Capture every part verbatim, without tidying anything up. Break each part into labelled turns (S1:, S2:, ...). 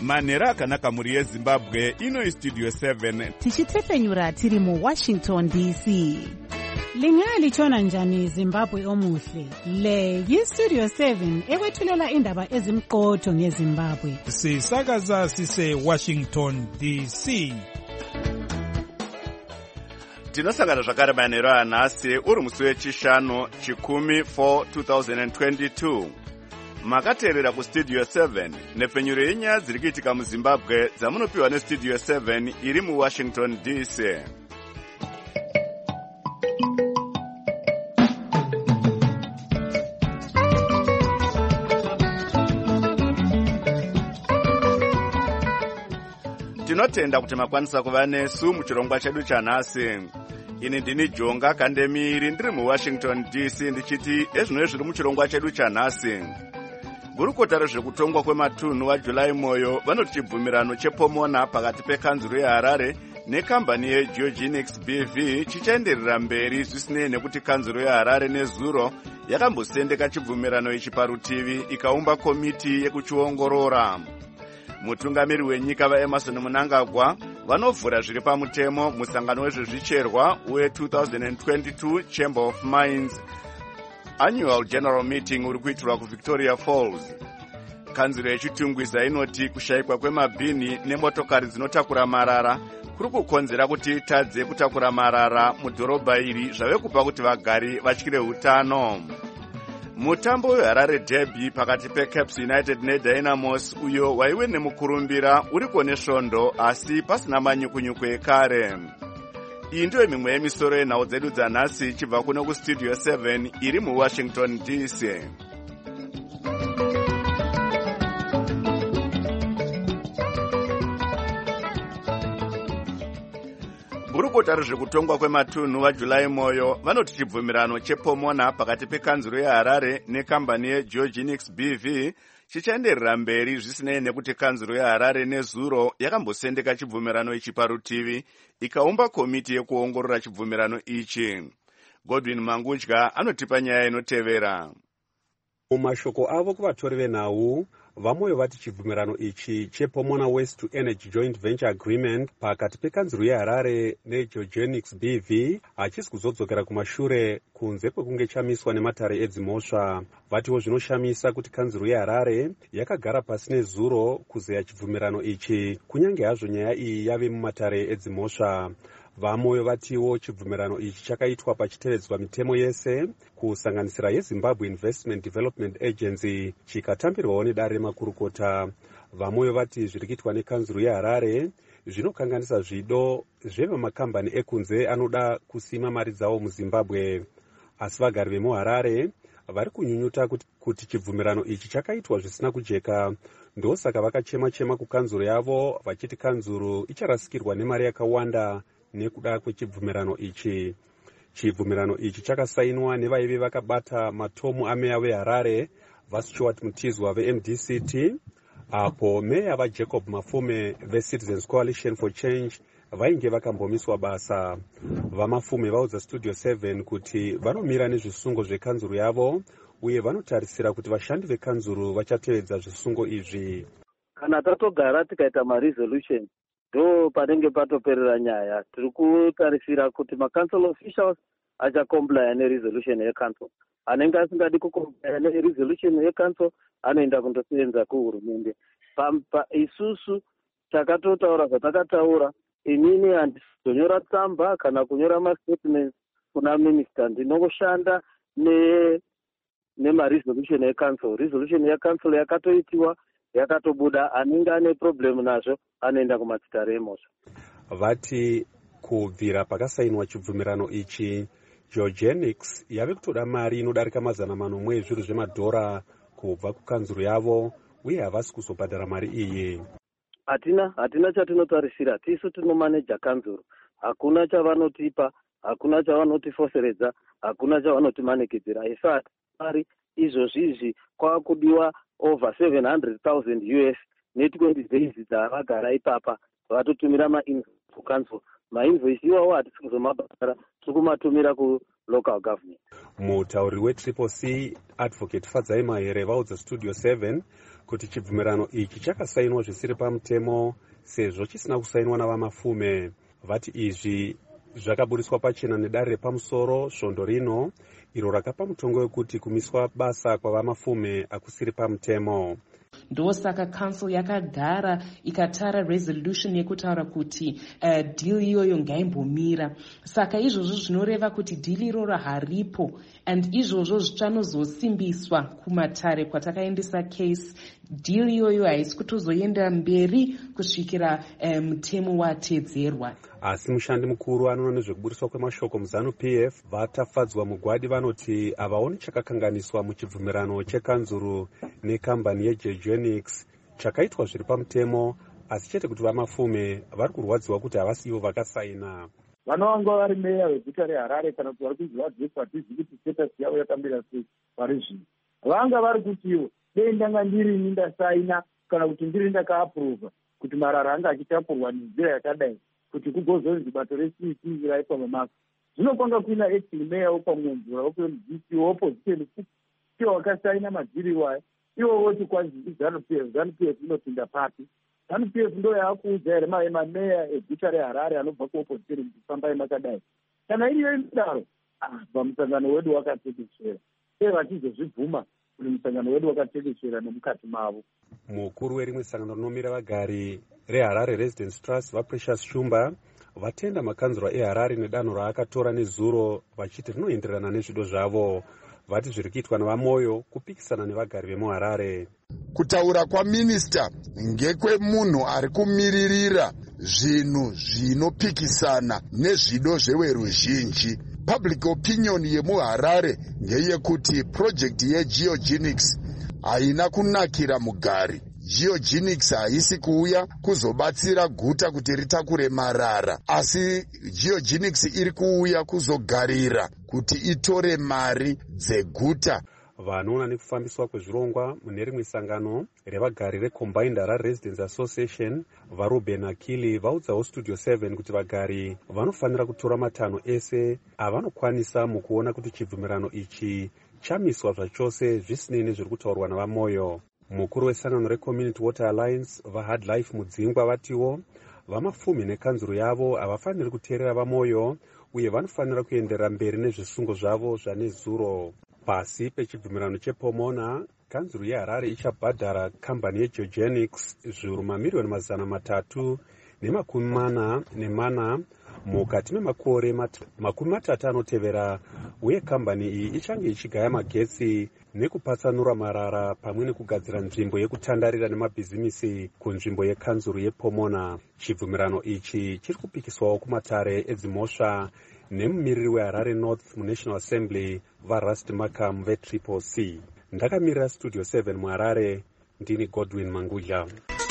S1: manhero akanaka mhuri yezimbabwe. Ino istudio seven
S2: tichitsefenyura tiri muwashington D C.
S3: Lingalitshona njani Zimbabwe omuhle? Le yistudio seven ekwethulela indaba ezimqotho ngeZimbabwe.
S4: Sisakaza sise Washington D C.
S1: tinosangana zvakare manhero anhasi uri musi wechishanu chikumi four two thousand twenty-two. Makateerera kustudio seven nepfenyuro yenyaya dziri kuitika muzimbabwe dzamunopiwa nestudio seven iri muwashington D C. Tinotenda kuti makwanisa kuva nesu muchirongwa chedu chanhasi. Ini ndini Jonga Kandemiri ndiri muwashington D C ndichiti ezvino zviri muchirongwa chedu chanhasi. Gurukota rezvekutongwa kwematunhu waJulai Moyo vanoti chibvumirano chepomona pakati pekanzuro yeHarare nekambani yeGeogenics B V chichaenderera mberi zvisinei nekuti kanzuro yeHarare nezuro yakambosendeka chibvumirano ichi parutivi ikaumba komiti yekuchiongorora. Mutungamiri wenyika vaEmerson Mnangagwa vanovhura zviri pamutemo musangano wezvezvicherwa we two thousand twenty-two Chamber of Mines Annual General Meeting uri kuitirwa kuVictoria Falls. Kanzuro yechitungwiza inoti kushayikwa kwemabhini nemotokari dzinotakura marara kuri kukonzera kuti tadze kutakura marara mudhorobha iri zvave kupa kuti vagari vatyire utano. Mutambo weHarare Derby pakati peCaps United neDynamos uyo waive nemukurumbira uriko nesvondo asi pasina manyukunyuku ekare. Iyi ndiyo mimwe yemisoro yenhau dzedu dzanhasi ichibva kuno kustudio seven iri muwashington D C. Gurukota rezvekutongwa kwematunhu waJulai Moyo vanoti chibvumirano chepomona pakati pekanzuro yeHarare nekambani yeGeogenics B V chichaenderera mberi zvisinei nekuti kanzuro yeHarare nezuro yakambosendeka chibvumirano ichi parutivi ikaumba komiti yekuongorora chibvumirano ichi. Godwin Mangudya anotipa nyaya inotevera.
S5: Mumashoko avo kuvatori venhau vamwe vati chibvumirano ichi chepomona Waste to Energy Joint Venture Agreement pakati pekanzuro yeHarare neGeogenics B V hachisi kuzodzokera kumashure kunze kwekunge chamiswa nematare edzimhosva. Vatiwo zvinoshamisa kuti kanzuro yeHarare yakagara pasi nezuro kuzeya chibvumirano ichi kunyange hazvo nyaya iyi yave mumatare edzimhosva. Vamwe vatiwo chibvumirano ichi chakaitwa pachitevedzwa mitemo yese kusanganisira yeZimbabwe Investment Development Agency chikatambirwawo nedare remakurukota. Vamwe vati zviri kuitwa nekanzuro yeHarare zvinokanganisa zvido zvevemakambani ekunze anoda kusima mari dzawo muZimbabwe. Asi vagari vemuHarare vari kunyunyuta kuti, kuti chibvumirano ichi chakaitwa zvisina kujeka. Ndosaka vakachema-chema kukanzuro yavo vachiti kanzuro icharasikirwa nemari yakawanda nekuda kwechibvumirano ichi. Chibvumirano ichi chakasainwa nevaive vakabata matomu ameya veHarare vaStuart Mutizwa veM D C T, apo meya vaJacob Mafume veCitizens Coalition for Change vainge vakambomiswa basa. Vamafume vaudza Studio seven kuti vanomira nezvisungo zvekanzuro yavo uye vanotarisira kuti vashandi vekanzuro vachatevedza zvisungo izvi.
S6: Kana tatogara tikaita maresolution ndo panenge patoperera nyaya. Tiri kutarisira kuti macouncil officials achakomplya neresolution yecouncil. Anenge asingadi kukomplya neresolution yecouncil anoenda kundosenza kuhurumende. Pa isusu takatotaura zvatakataura, inini handizonyora tsamba kana kunyora mastatements kuna minister. Ndinoshanda ne nemaresolution yecouncil. Resolution yecouncil yakatoitiwa yakatobuda, anenge ane problem nazvo anoenda kumatsitare emhosva.
S5: Vati kubvira pakasainwa chibvumirano ichi Geogenics yave kutoda mari inodarika mazana manomwe ezvinhu zvemadhora kubva kukanzuro yavo uye havasi kuzobhadhara mari iyi.
S6: Hatina hatina chatinotarisira. Tisu tinomaneja kanzuro. Hakuna chavanotipa, hakuna chavanotifoseredza, hakuna chavanotimanikidzira. Isati mari izvozvizvi kwakudiwa over seven hundred thousand U S ne-twenty days dzavagara ipapa vatotumira ma-invoice kukanzuro. Ma-invoice iwawo hatisi kuzomabhadhara, tiri kumatumira kulocal government.
S5: Mutauri wetriple C Advocate Fadzai Mahere vaudza Studio seven kuti chibvumirano ichi chakasainwa zvisiri pamutemo sezvo chisina kusainwa navamafume. Vati izvi zvakaburiswa pachena nedare repamusoro svondo rino iro rakapa mutongo wekuti kumiswa basa kwavamafume akusiri pamutemo.
S7: Ndosaka council yakagara ikatara resolution yekutaura kuti uh, deal iyoyo ngaimbomira. Saka izvozvo zvinoreva kuti deal iroro haripo, and izvozvo zvichanozosimbiswa kumatare kwatakaendesa case. Deal iyoyo haisi kutozoenda mberi kusvikira mutemo um, watedzerwa.
S5: Asi mushandi mukuru anoona nezvekuburiswa kwemashoko muZanu-P F vatafadzwa mugwadi vanoti havaoni chakakanganiswa muchibvumirano chekanzuru nekambani yeGeogenics chakaitwa zviri pamutemo, asi chete kuti vamafume vari kurwadziwa kuti havasiwo vakasaina.
S8: Vanova vari meya weguta reHarare kana kuti vari kunzi vadzekwa hatizivi kuti status yavo yakamira sei vari zvino. Vanga vari kutiwo dei ndanga ndirini ndasaina kana kuti ndiri ndakaapurova kuti marara anga achitapurwa nenzira yakadai kuti kugozonzi bato re-C C raitwa mamako. Zvino kwanga kuina acting meya wopamwenzura wope opposition iwo wakasaina madhiri iwayo. Iwo voti kwanzi ZANU-P F, ZANU-P F inopinda papi. ZANU-P F ndo yakuudza here mameya eguta reHarare anobva kuopposition kuti fambai makadai. Kana iriyo inodaro, ah, musangano wedu wakatekeshera. Sei vatizozvibvuma kuti musangano wedu wakatekeshera nemukati mavo.
S5: Mukuru werimwe sangano rinomira vagari reHarare Residence Trust vaPrecious Shumba vatenda makanzura eHarare nedanho raakatora nezuro vachiti rinoenderana nezvido zvavo. Vati zviri kuitwa navamoyo kupikisana nevagari vemuHarare.
S9: Kutaura kwaminista ngekwemunhu ari kumiririra zvinhu zvinopikisana nezvido zveweruzhinji. Public opinion yemuHarare ngeyekuti project yeGeogenics haina kunakira mugari. Geogenics haisi kuuya kuzobatsira guta kuti ritakure marara, asi Geogenics iri kuuya kuzogarira kuti itore mari dzeguta.
S5: Vanoona nekufambiswa kwezvirongwa mune rimwe sangano revagari reCombined Harare Residents Association vaRuben Akili vaudzawo Studio seven kuti vagari vanofanira kutora matanho ese avanokwanisa mukuona kuti chibvumirano ichi chamiswa zvachose zvisinei nezviri kutaurwa navamoyo. Mukuru wesangano reCommunity Water Alliance vaHard Life Mudzingwa vatiwo vamafume nekanzuro yavo havafaniri kuteerera vamoyo uye vanofanira kuenderera mberi nezvisungo zvavo zvanezuro. Pasi pechibvumirano chePomona, kanzuro yeHarare ichabhadhara kambani yeGeogenics zviuru mamiliyoni mazana matatu nemakumi mana nemana mukati memakore makumi matatu anotevera, uye kambani iyi ichange ichigaya magetsi nekupatsanura marara pamwe nekugadzira nzvimbo yekutandarira nemabhizimisi kunzvimbo yekanzuro yePomona. Chibvumirano ichi chiri kupikiswawo kumatare edzimhosva nemumiriri weHarare North muNational Assembly vaRust Makam veTriple C. Ndakamirira Studio seven muHarare, ndini Godwin Mangudla.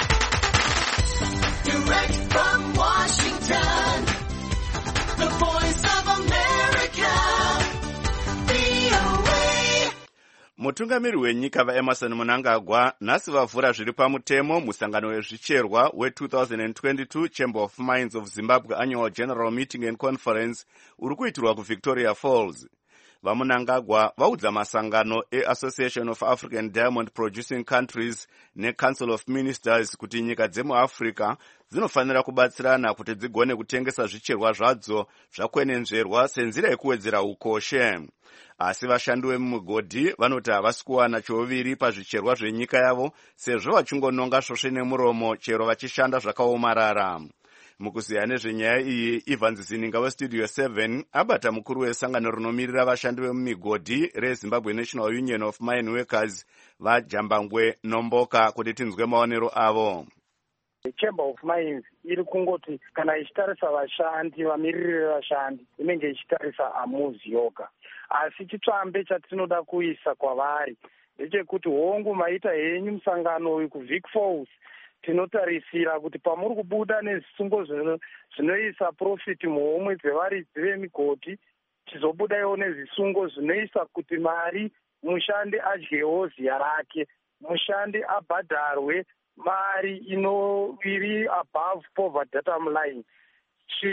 S10: Direct from Washington, the voice of America, V O A.
S1: Mutungamiri wenyika vaEmerson Mnangagwa nhasi vavhura zviri pamutemo musangano wezvicherwa we-twenty twenty-two Chamber of Mines of Zimbabwe Annual General Meeting and Conference uri kuitirwa kuVictoria Falls. VaMnangagwa vaudza masangano eAssociation of African Diamond Producing Countries neCouncil of Ministers kuti nyika dzemuAfrica dzinofanira kubatsirana kuti dzigone kutengesa zvicherwa zvadzo zvakwenenzverwa senzira yekuwedzera ukoshe. Asi vashandi vemumigodhi vanoti havasi kuwana choviri pazvicherwa zvenyika yavo sezvo vachingononga svosve nemuromo chero vachishanda zvakaomarara. Mukuziya nezvenyaya iyi, Evans Zininga weStudio seven abata mukuru wesangano rinomirira vashandi vemumigodhi reZimbabwe National Union of Mine Workers vaJambangwe Nomboka kuti tinzwe maonero avo.
S11: Chamber of Mines iri kungoti kana ichitarisa vashandi vamiriri vashandi inenge ichitarisa amuzi yoga, asi chitsvambe chatinoda kuisa kwavari ndechekuti hongu maita henyu musangano uyu kuVic Falls tinotarisira kuti pamuri kubuda nezvisungo zvinoisa profit muhomwe dzevaridzi vemigodhi tizobudawo nezvisungo zvinoisa kuti mari mushandi adyewo ziya rake, mushandi abhadharwe mari ino iri above poverty datum line.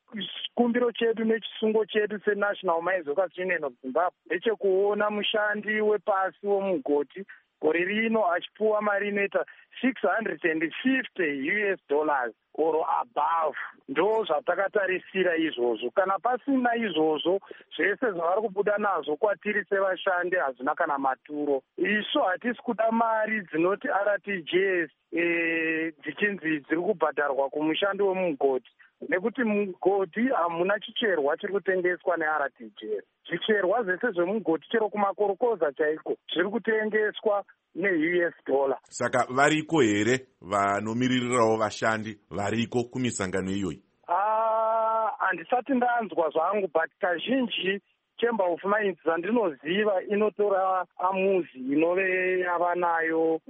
S11: chikumbiro chedu nechisungo chedu senational mines workers union of zimbabwe ndechekuona mushandi wepasi womugoti gore rino achipuwa mari inoita six hundred fifty U S dollars or above. Ndo zvatakatarisira izvozvo. Kana pasina izvozvo zvese zvavari kubuda nazvo kwatiri sevashandi hazvina kana maturo. Isu hatisi kuda mari dzinoti R T J S eh, dzichinzi dziri kubhadharwa kumushandi womugodi, nekuti mugodhi hamuna chicherwa chiri kutengeswa ne-R T J S. Zvicherwa zvese zvemugodhi chero kumakorokoza chaiko zviri kutengeswa ne-U S dollar.
S12: Saka variko here vanomiririrawo vashandi variko kumisangano iyoyi?
S11: Ah, handisati ndanzwa zvangu, but kazhinji Chamber of Mines dzandinoziva inotora amuzi inove yavanayo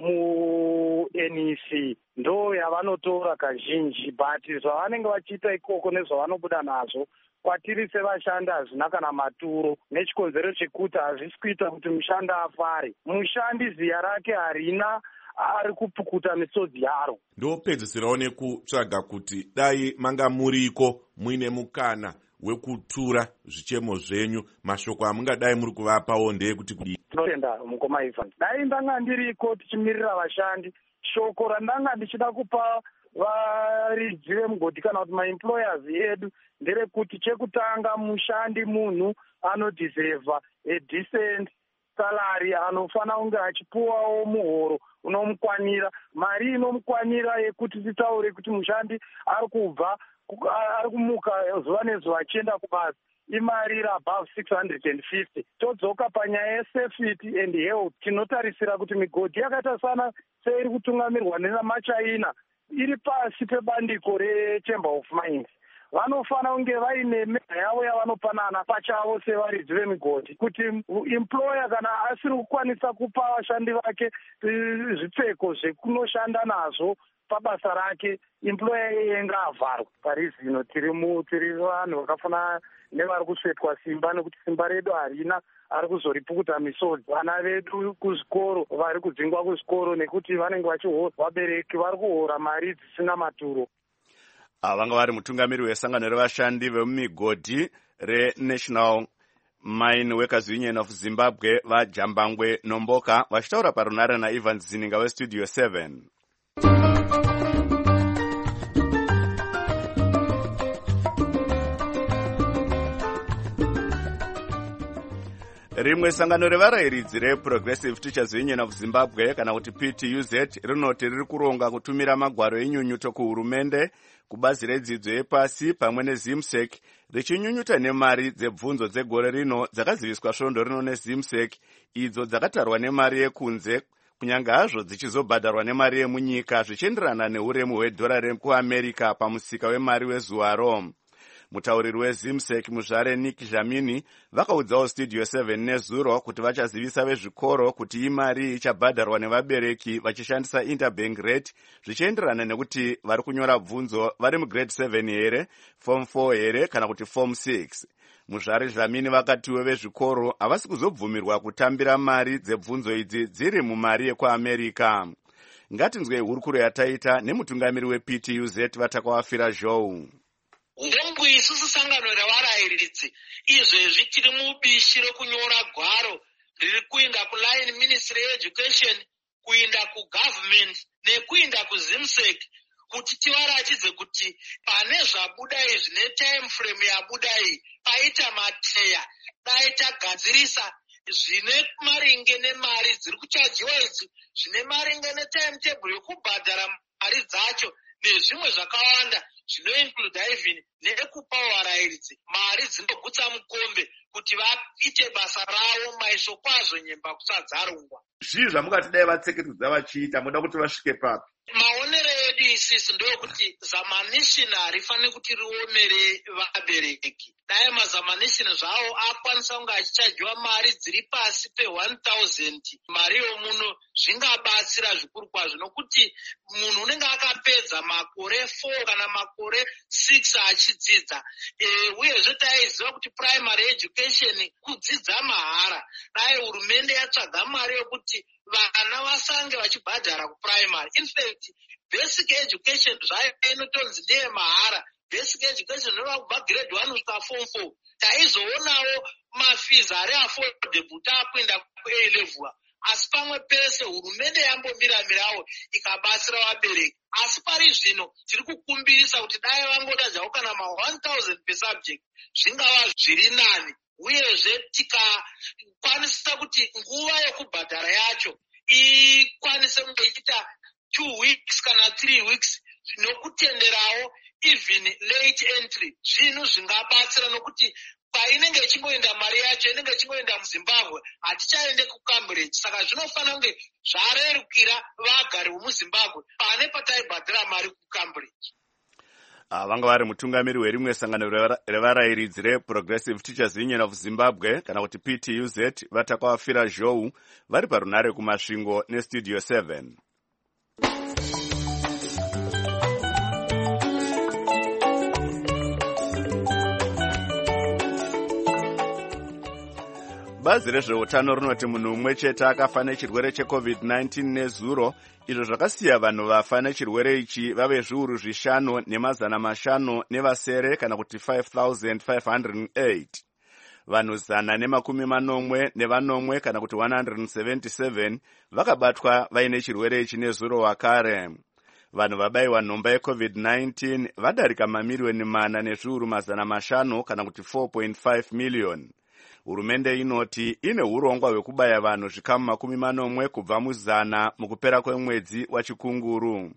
S11: mu-N E C ndo yavanotora kazhinji, but zvavanenge vachiita ikoko nezvavanobuda nazvo kwatiri sevashandi hazvina kana maturo, nechikonzero chekuti hazvisi kuita kuti mushandi afare. Mushandi ziya rake harina, ari kupukuta misodzi yaro.
S12: Ndopedzisirawo nekutsvaga kuti dai manga muriko muine mukana wekutura zvichemo zvenyu, mashoko amungadai muri kuvapawo ndeyekuti kudii?
S11: Tinotenda mukoma Evans, dai ndanga ndiriko tichimirira vashandi, shoko randanga ndichida kupa varidzi vemugodhi kana kuti maemployers edu nderekuti chekutanga mushandi munhu anodhisevha a decent salary, anofana kunge achipuwawo muhoro unomukwanira, mari inomukwanira yekuti titaure kuti mushandi ari kubva ari kumuka zuva nezuva achienda kubasa imari iri above six hundred fifty. Todzoka panyaya yesafety and health, tinotarisira kuti migodhi yakaita sana seiri kutungamirwa nenamachaina iri pasi pebandiko reChamber of Mines. Vanofana kunge vaine meza yavo yavanopanana pachavo sevaridzi vemigodhi, kuti employer kana asiri kukwanisa kupa vashandi vake zvipfeko zvekunoshanda nazvo pabasa rake, employer iyeye ngaavharwe. Parizino tiri mu tiri vanhu vakafana nevari kusvetwa simba, nekuti simba redu harina, ari kuzoripukuta misodzi. Vana vedu kuzvikoro vari kudzingwa kuzvikoro nekuti vanenge vachiho vabereki vari kuhora mari dzisina maturo.
S1: Vanga vari mutungamiri wesangano revashandi vemumigodhi reNational Mine Workers Union of Zimbabwe vaJambangwe Nomboka vachitaura parunare naIvan Zininga weStudio seven. Rimwe sangano revarayiridzi reProgressive Teachers Union of Zimbabwe kana kuti P T U Z rinoti riri kuronga kutumira magwaro enyunyuto kuhurumende, kubazi redzidzo yepasi pamwe neZimsec, richinyunyuta nemari dzebvunzo dzegore rino dzakaziviswa svondo rino neZimsec, idzo dzakatarwa nemari yekunze kunyange hazvo dzichizobhadharwa nemari yemunyika zvichienderana neuremu hwedhora rekuamerica pamusika wemari wezuvaro. Mutauriri weZimsec muzvare Nick Jamini vakaudzawo Studio seven nezuro kuti vachazivisa vezvikoro kuti imari ichabhadharwa nevabereki vachishandisa interbank rate zvichienderana nekuti vari kunyora bvunzo vari mugrade seven here, form four here kana kuti form six. Muzvare Jamini vakatiwo vezvikoro havasi kuzobvumirwa kutambira mari dzebvunzo idzi dziri mumari yekuamerica. Ngatinzwei hurukuro yataita nemutungamiri weP T U Z vatakawafira Joe.
S13: Ndengu isusu sangano revarayiridzi izvezvi tiri mubishi rekunyora gwaro riri kuinda kuline Ministry Education, kuinda kugovernment nekuinda kuZimsec kuti tivaratidze kuti pane zvabudai zvine time frame yabudai paita mateya dai tagadzirisa zvine maringe nemari dziri kuchajiwa idzi, zvine maringe netimetable yekubhadhara mari dzacho nezvimwe zvakawanda zvinoinclude even nekupawo varayiridzi mari dzinogutsa mukombe kuti vaite basa ravo maisho kwazvo nyemba kusadzarungwa.
S1: Zvii zvamungati dai vatseketedza vachiita, muda kuti vasvike papi?
S13: Maonero edu isisi ndokuti zamanishini harifani kuti rionere vabereki. Dai mazamanishini zvavo akwanisa kunge achichajiwa mari dziri pasi pe one thousand mari yomuno, zvingabatsira zvikuru kwazvo, nokuti munhu unenge akapedza makore four kana makore six achidzidza. E, uyezve taiziva kuti primary education kudzidza mahara. Dai hurumende yatsvaga mari yokuti vana vasange vachibhadhara kuprimary. In fact, basic education zvayo inotonzi ndeye mahara. Basic education inova kubva grade one kusvika form four taizoonawo mafizi ari affordable taakuenda kuA level, asi pamwe pese hurumende yambomira-mirawo ikabatsira vabereki. Asi pari zvino tiri kukumbirisa kuti dai vangoda zvavo kana ma one thousand per subject zvingava zviri nani, uyezve tikakwanisa kuti nguva yekubhadhara yacho ikwanise kunge ichiita two weeks kana three weeks nokutenderawo even late entry, zvinhu zvingabatsira nokuti painenge ichingoenda mari yacho inenge ichingoenda muZimbabwe, hatichaende kuCambridge. Saka zvinofanira kunge zvarerukira vagari vomuZimbabwe pane pataibhadhira mari kuCambridge.
S1: Uh, vanga vari mutungamiri werimwe sangano revarayiridzi reProgressive Teachers Union of Zimbabwe kana kuti P T U Z vatakavafira zhou vari parunare kumasvingo nestudio seven. Bazi rezveutano rinoti munhu umwe chete akafa nechirwere checovid nineteen nezuro, izvo zvakasiya vanhu vafa nechirwere ichi vave zviuru zvishanu nemazana mashanu nevasere kana kuti five thousand five hundred eight. Vanhu zana nemakumi manomwe nevanomwe kana kuti one hundred seventy-seven vakabatwa vaine chirwere ichi nezuro wakare. Vanhu vabayiwa nhomba yecovid nineteen vadarika mamiliyoni mana nezviuru mazana mashanu kana kuti four point five million. Hurumende inoti ine urongwa hwekubaya vanhu zvikamu makumi manomwe kubva muzana mukupera kwemwedzi wachikunguru.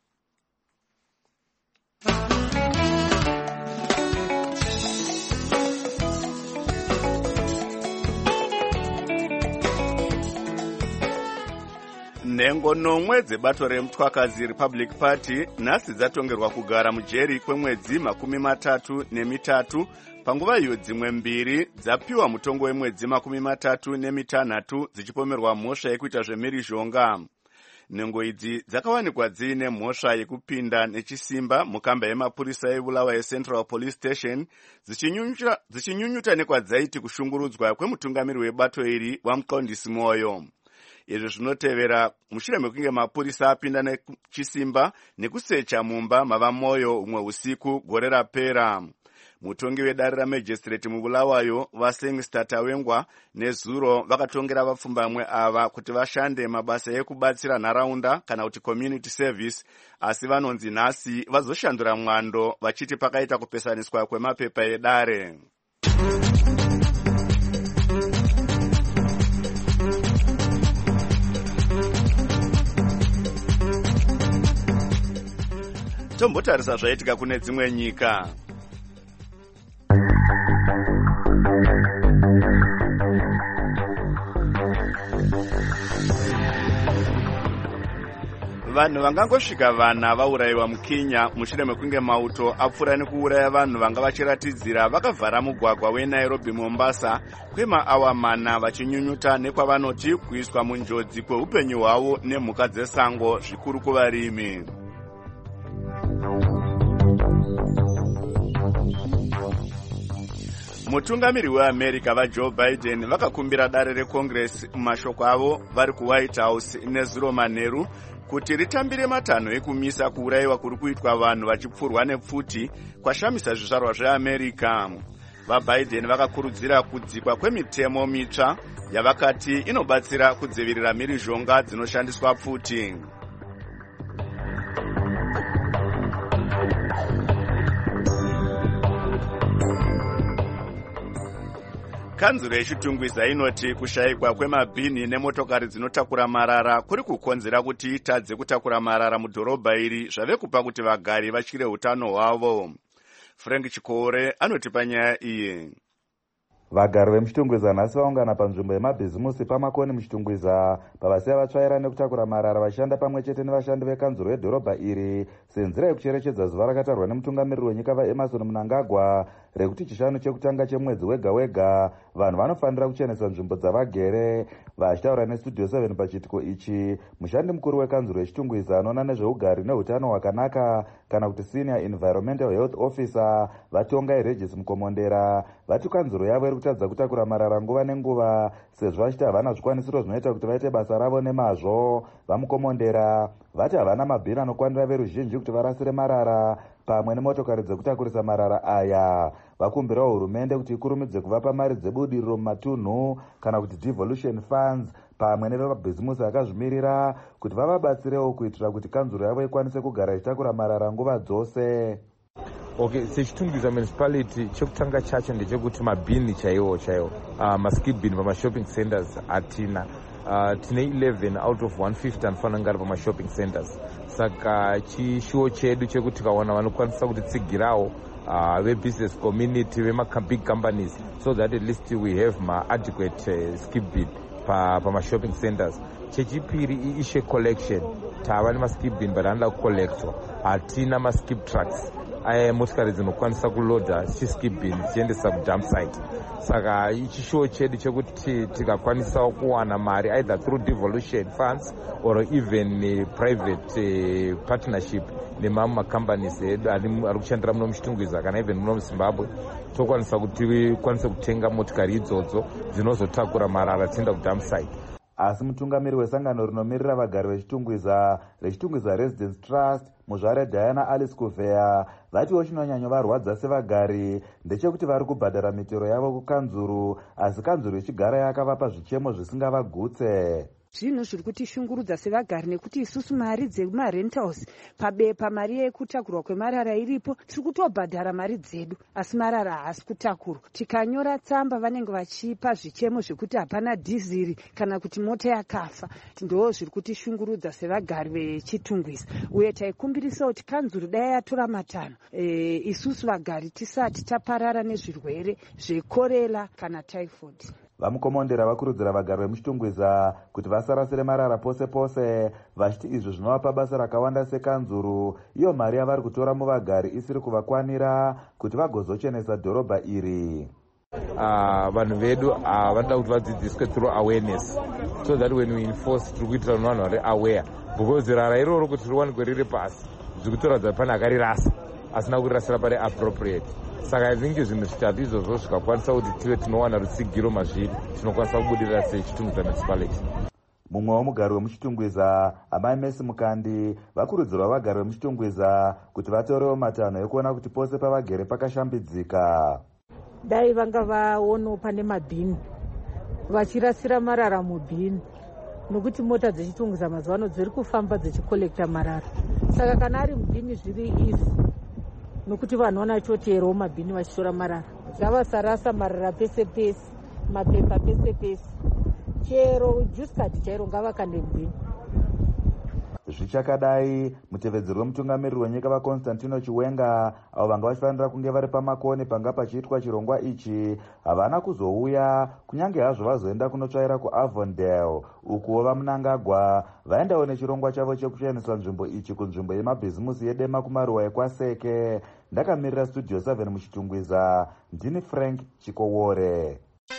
S1: Nhengo nomwe dzebato remutwakazi Republic Party nhasi dzatongerwa kugara mujeri kwemwedzi makumi matatu nemitatu, panguva iyo dzimwe mbiri dzapiwa mutongo wemwedzi makumi matatu nemitanhatu dzichipomerwa mhosva yekuita zvemhirizhonga. Nhengo idzi dzakawanikwa dziine mhosva yekupinda nechisimba mukamba yemapurisa eBulawayo Central Police Station dzichinyunyuta nekwadzaiti kushungurudzwa kwemutungamiri webato iri waMuqondisi Moyo. Izvi zvinotevera mushure mekunge mapurisa apinda nechisimba nekusecha mumba mava Moyo umwe usiku gore rapera. Mutongi wedare ramajistrate muBulawayo vaSengster Tawengwa nezuro vakatongera vapfumbamwe ava kuti vashande mabasa ekubatsira nharaunda kana kuti community service, asi vanonzi nhasi vazoshandura mwando vachiti pakaita kupesaniswa kwemapepa edare. Tombotarisa zvaitika kune dzimwe nyika. Vanhu vangangosvika vana vaurayiwa muKenya mushure mekunge mauto apfuura nekuuraya vanhu vanga vachiratidzira vakavhara mugwagwa weNairobi Mombasa kwemaawa mana vachinyunyuta nekwavanoti kuiswa munjodzi kweupenyu hwavo nemhuka dzesango zvikuru kuvarimi. Mutungamiri weAmerica vaJoe Biden vakakumbira dare reCongress mumashoko avo vari kuWhite House nezuro manheru kuti ritambire matanho ekumisa kuurayiwa kuri kuitwa vanhu vachipfurwa nepfuti kwashamisa zvizvarwa zveAmerica. VaBiden vakakurudzira kudzikwa kwemitemo mitsva yavakati inobatsira kudzivirira mhirizhonga dzinoshandiswa pfuti. Kanzuro yechitungwiza inoti kushayikwa kwemabhini nemotokari dzinotakura marara kuri kukonzera kuti itadze kutakura marara mudhorobha iri zvave kupa kuti vagari vatyire utano hwavo. Frank Chikore anoti panyaya iyi.
S14: Vagari vemuchitungwiza nhasi vaungana panzvimbo yemabhizimusi pamakoni muchitungwiza pavasiya vatsvaira nekutakura marara vashanda pamwe chete nevashandi vekanzuro yedhorobha iri senzira yekucherechedza zuva rakatarwa nemutungamiriri wenyika vaEmerson Mnangagwa rekuti chishanu chekutanga chemwedzi wega wega vanhu vanofanira kuchenesa nzvimbo dzavagere. Vachitaura nestudio seven pachiitiko ichi, mushandi mukuru wekanzuro yechitungwiza anoona nezveugari neutano hwakanaka kana kuti senior environmental health officer vatongai Regis Mukomondera vati kanzuro yavo iri kutadza kutakura marara nguva nenguva sezvo vachiti havana zvikwanisiro zvinoita kuti vaite basa ravo nemazvo. VaMukomondera vati havana mabhini anokwanira veruzhinji kuti varasire marara pamwe nemotokari dzekutakurisa marara aya. Vakumbirawo hurumende kuti ikurumidze kuvapa mari dzebudiriro mumatunhu kana kuti devolution funds pamwe nevemabhizimusi akazvimirira kuti vavabatsirewo kuitira kuti kanzuro yavo ikwanise kugara ichitakura marara nguva dzose.
S15: Okay, sechitungwiza municipality chekutanga chacho ndechekuti mabhini chaiwo chaiwo uh, maskip bin pamashopping centers hatina. Uh, tine eleven out of one fifty anofanira kunge ari pamashopping centers. Saka chishuwo chedu chekuti tikaona vanokwanisa kutitsigirawo uh, vebusiness community vemabig companies so that at least we have ma-adequate uh, skip bin pamashopping pa centers. Chechipiri iishe collection. Tava nemaskip bin but anoda kucollectwa. Hatina maskip trucks. Aya motikari dzinokwanisa kuloda chiskip bin dzichiendesa kudump site. Saka ichishuwo chedu chekuti tikakwanisa kuwana mari either through devolution funds or even uh, private uh, partnership nemamwe macompanies edu ari kushandira muno muchitungwiza kana even muno muzimbabwe tokwanisa kuti tikwanise kutenga motikari idzodzo dzinozotakura marara tienda kudump site.
S14: Asi mutungamiri wesangano rinomirira vagari vechitungwiza rechitungwiza Residence Trust muzvare Diana Alice Kuvea vatiwo chinonyanya varwadza sevagari ndechekuti vari kubhadhara mitero yavo kukanzuru asi kanzuru ichigara yakavapa zvichemo zvisingavagutse.
S16: Zvinhu zviri kutishungurudza sevagari nekuti isusu mari dzemarentals pabepa mari yekutakurwa kwemarara iripo tiri kutobhadhara mari dzedu asi marara haasi kutakurwa. Tikanyora tsamba vanenge vachipa zvichemo zvekuti hapana dhiziri kana kuti mota yakafa. Ndo zviri kutishungurudza sevagari vechitungwiza uye taikumbirisa kuti kanzuru dai yatora matanho e, isusu vagari tisati taparara nezvirwere zvekorera kana typhoid.
S14: Vamukomondera vakurudzira vagari vemuchitungwiza kuti vasarasire marara pose pose vachiti izvo zvinovapa basa rakawanda sekanzuru iyo mari yavari kutora muvagari isiri kuvakwanira kuti vagozochenesa dhorobha iri.
S15: Uh, vanhu vedu uh, vanoda kuti vadzidziswe through awareness so that when we enforce tiri kuitira vanhu vari aware because rara iroro kuti riwanikwe riri pasi zviri kutoradza pane akarirasa asina kurirasira pari appropriate. Saka I think zvinhu zvitatu izvozvo zvikakwanisa kuti tive tinowana rutsigiro mazviri tinokwanisa kubudirira sechitungwiza municipality.
S14: Mumwe womugari wemuchitungwiza amai Messi Mukandi vakurudzirwa vagari vemuchitungwiza kuti vatorewo matanho ekuona kuti pose pavagere pakashambidzika.
S17: Dai vanga vaonawo pane mabhini vachirasira marara mubhini nokuti mota dzechitungwiza mazuva ano dziri kufamba dzichikolekta marara. Saka kana ari mubhini zviri izi nokuti vanhu vanachoteerawo mabhini vachitora marara zvavasarasa marara pese pese mapepa pese pese chero juskati chairo ngavakande mubhini.
S14: Zvichakadai mutevedzeri wemutungamiriri wenyika vaConstantino Chiwenga avo vanga vachifanira kunge vari pamakoni panga pachiitwa chirongwa ichi havana kuzouya kunyange hazvo vazoenda kunotsvaira kuAvondale ukuwo vamunangagwa vaendawo nechirongwa chavo chekushayanisa nzvimbo ichi kunzvimbo yemabhizimusi yedema kumaruwa ekwaseke. Ndakamirira studio seven muchitungwiza ndini Frank Chikowore.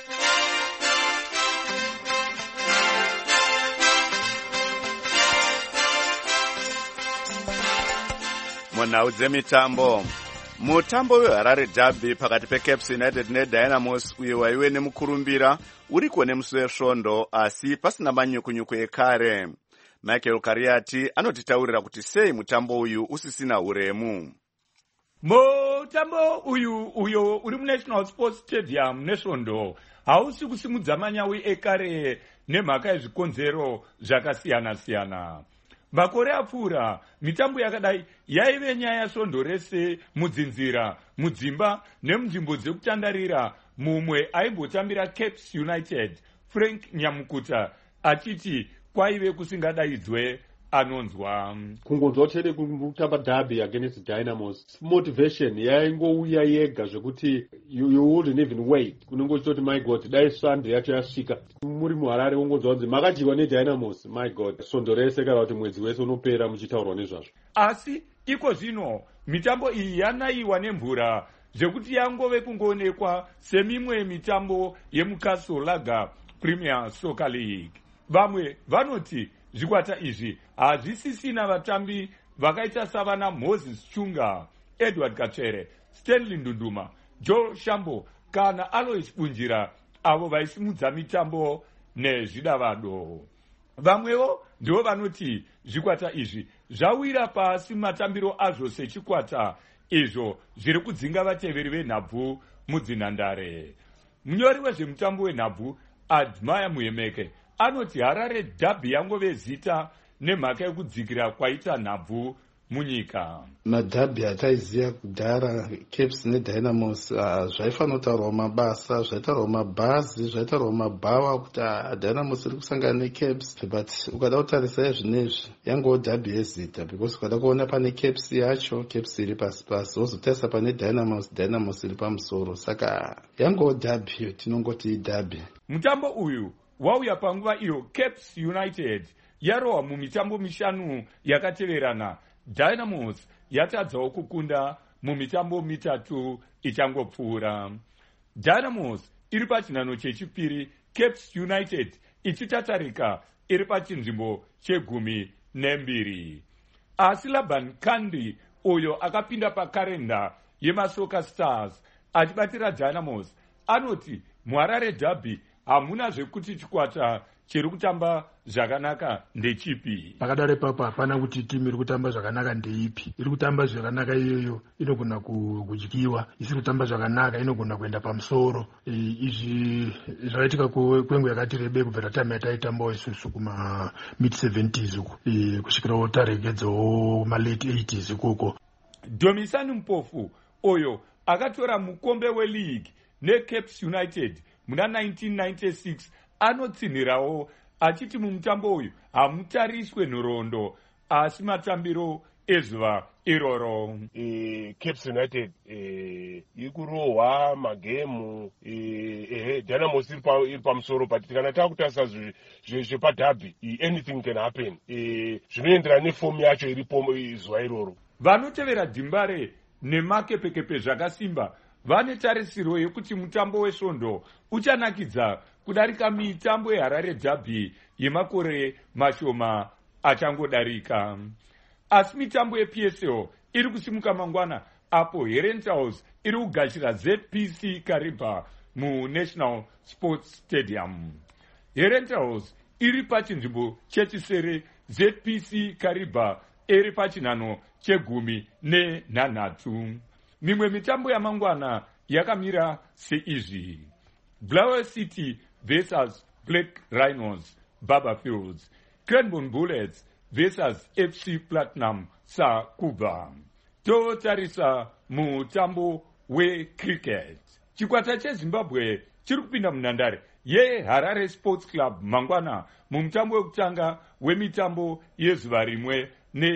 S1: munhau dzemitambo. Mutambo weHarare Derby pakati peCaps United neDynamos uyo waive nemukurumbira uriko nemusi wesvondo asi pasina manyukunyuku ekare. Michael Kariati anotitaurira kuti sei mutambo uyu usisina uremu.
S4: Mutambo uyu uyo uri muNational Sports Stadium nesvondo hausi kusimudza manyawi ekare nemhaka yezvikonzero zvakasiyana siyana. Makore apfuura mitambo yakadai yaive nyaya svondo rese mudzinzira mudzimba nemunzvimbo dzekutandarira. Mumwe aimbotambira Caps United Frank Nyamukuta achiti kwaive kusingadaidzwe anonzwa.
S18: Kungonzwa chete kutamba derby against Dynamos motivation yaingouya yega zvekuti you, you wouldn't even wait. Kunongoti my god dai Sunday yacho yasvika muri muHarare wongonzwa kunzi makadyiwa neDynamos. My god svondo rese kana kuti mwedzi wese unopera muchitaurwa nezvazvo.
S4: Asi iko zvino mitambo iyi yanaiwa nemvura zvekuti yangove kungoonekwa semimwe mitambo yemuCastle Lager Premier Soccer League. Vamwe vanoti zvikwata izvi hazvisisina vatambi vakaita savana Moses Chunga, Edward Katsvere, Stanley Ndunduma, Joel Shambo kana Alois Bunjira avo vaisimudza mitambo nezvidavado. vamwewo ndivo vanoti zvikwata izvi zvawira pasi matambiro azvo sechikwata izvo zviri kudzinga vateveri venhabvu mudzinhandare. Munyori wezvemutambo wenhabvu Admire Muhemeke anoti Harare Derby yangove zita nemhaka yekudzikira kwaita nhabvu munyika.
S19: Madhabhi ataiziva kudhara Caps neDynamos uh, zvaifanira kutaurwa mabasa, zvaitaurwa mabhazi, zvaitaurwa mabhawa kuti uh, Dynamos iri kusangana neCaps, but ukada kutarisa zvinezvi yangowo dhabhi yezita, because ukada kuona pane Caps yacho, Caps iri pasi pasi, wozotarisa pane Dynamos, Dynamos iri pamusoro, saka yangowo dhabhi, tinongoti idhabhi.
S4: Mutambo uyu wauya panguva iyo Caps United yarohwa mumitambo mishanu yakateverana. Dynamos yatadzawo kukunda mumitambo mitatu ichangopfuura. Dynamos iri pachinhano chechipiri, Caps United ichitatarika iri pachinzvimbo chegumi nembiri. Asi Laban Kandi uyo akapinda pakarenda yeMasoka Stars achibatira Dynamos anoti muHarare Derby hamuna zvekuti chikwata chiri kutamba zvakanaka ndechipi.
S20: Pakadaro ipapo hapana kuti timu iri kutamba zvakanaka ndeipi. Iri kutamba zvakanaka iyoyo inogona kudyiwa, isiri kutamba zvakanaka inogona kuenda pamusoro. Izvi zvaitika kwenguva yakati rebei kubvira time yataitambawo isusu kuma mid seventies uku kusvikirawo taregedzawo ma late eighties ikoko.
S4: Domisani Mpofu oyo akatora mukombe weleague neCaps United muna nineteen ninety-six anotsinhirawo achiti mumutambo uyu hamutariswe nhoroondo asi matambiro ezuva iroro.
S21: E, Caps United e, iri kurohwa magemu e, e, Dynamos iri pamusoro, but kana takutarisa zvepadhabhi anything can happen. E, zvinoenderana nefomu yacho iripo zuva iroro.
S4: Vanotevera Dhimbare nemakepekepe zvakasimba vane tarisiro yekuti mutambo wesvondo uchanakidza kudarika mitambo yeHarare Derby yemakore mashoma achangodarika. Asi mitambo yeP S L iri kusimuka mangwana apo Herentals iri kugashira Z P C Kariba muNational Sports Stadium. Herentals iri pachinzvimbo chechisere, Z P C Kariba iri pachinhano chegumi nenhanhatu. Mimwe mitambo yamangwana yakamira seizvi: Blair City versus Black Rhinos Barberfields, Cranbourne Bullets versus F C Platinum Sakuba. Totarisa mutambo wecricket. Chikwata cheZimbabwe chiri kupinda munhandare yeHarare Sports Club mangwana mumutambo wekutanga wemitambo yezuva rimwe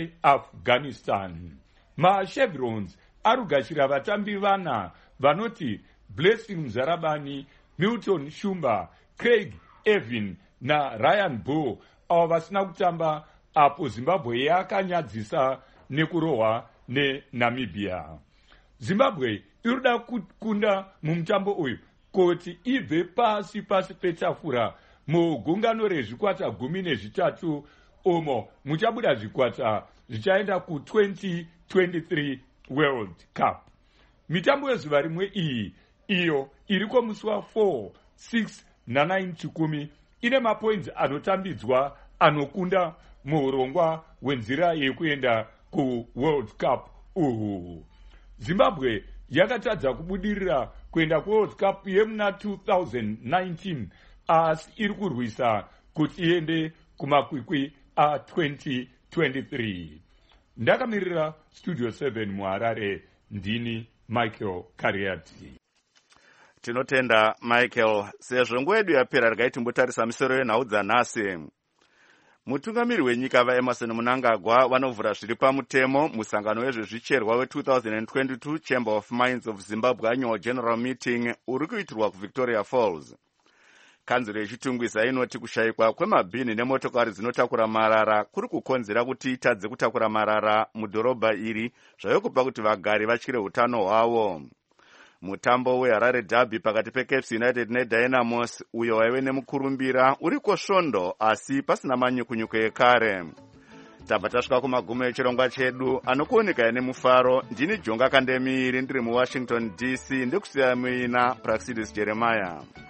S4: neAfghanistan. MaChevrons ari kugashira vatambi vana vanoti Blessing Mzarabani, Milton Shumba, Craig Evin naRyan Bull, avo vasina kutamba apo Zimbabwe yakanyadzisa nekurohwa neNamibia. Zimbabwe irikuda kukunda mumutambo uyu kuti ibve pasi pasi petafura mugungano rezvikwata gumi nezvitatu umo muchabuda zvikwata zvichaenda ku twenty twenty-three World Cup. Mitambo yezuva rimwe iyi iyo iriko musi wa four, six na nine chikumi ine mapoints anotambidzwa anokunda muurongwa wenzira yekuenda ku World Cup uhu. Zimbabwe yakatadza kubudirira kuenda ku World Cup yemuna two thousand nineteen asi iri kurwisa kuti iende kumakwikwi a twenty twenty-three. Ndakamirira Studio seven muHarare, ndini Michael Kariati.
S1: Tinotenda Michael. Sezvo nguva yedu yapera regai timbotarisa misoro yenhau dzanhasi. Mutungamiri wenyika vaEmerson Mnangagwa vanovhura zviri pamutemo musangano wezvezvicherwa we two thousand twenty-two Chamber of Mines of Zimbabwe Annual General Meeting uri kuitirwa kuVictoria Falls. Kanzuro yechitungwiza inoti kushayikwa kwemabhini nemotokari dzinotakura marara kuri kukonzera kuti itadze kutakura marara mudhorobha iri, zvayokupa kuti vagari vatyire utano hwavo. Mutambo weHarare Derby pakati peCaps United neDynamos uyo waive nemukurumbira uriko svondo asi pasina manyukunyuko ekare. Tabva tasvika kumagumo echirongwa chedu anokuoneka nemufaro. Ndini Jonga Kandemiri ndiri muWashington D C ndikusiya muina Praxidis Jeremiah.